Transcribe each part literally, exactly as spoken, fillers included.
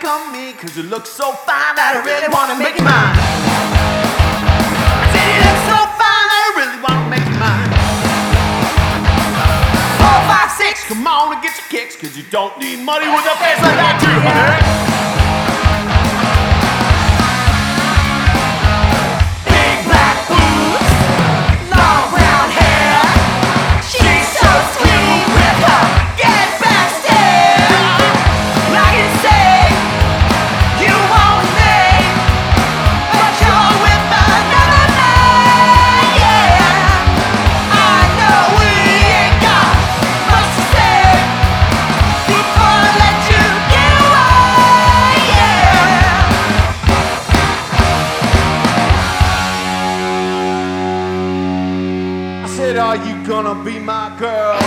come me, cause you look so fine that I really wanna make you mine. I said you look so fine that I really wanna make you mine. Four, five, six, come on and get your kicks, cause you don't need money with a face like that too, honey. Are you gonna be my girl?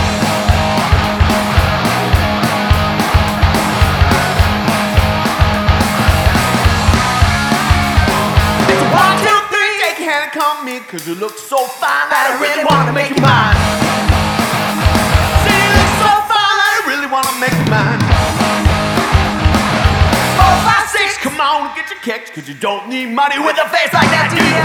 It's a one, two, three, take your hand and come me, cause you look so fine that I really wanna make you mine. Say you look so fine that I really wanna make you mine. Four, five, six, come on and get your kicks, cause you don't need money with a face like that, do you?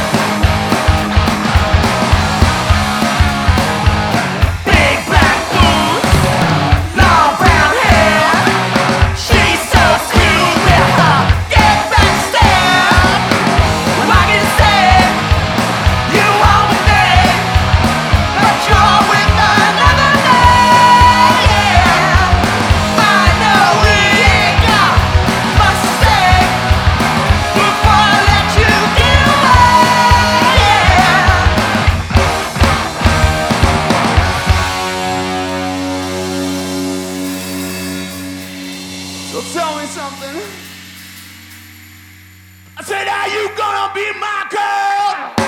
So tell me something. I said, are you gonna be my girl?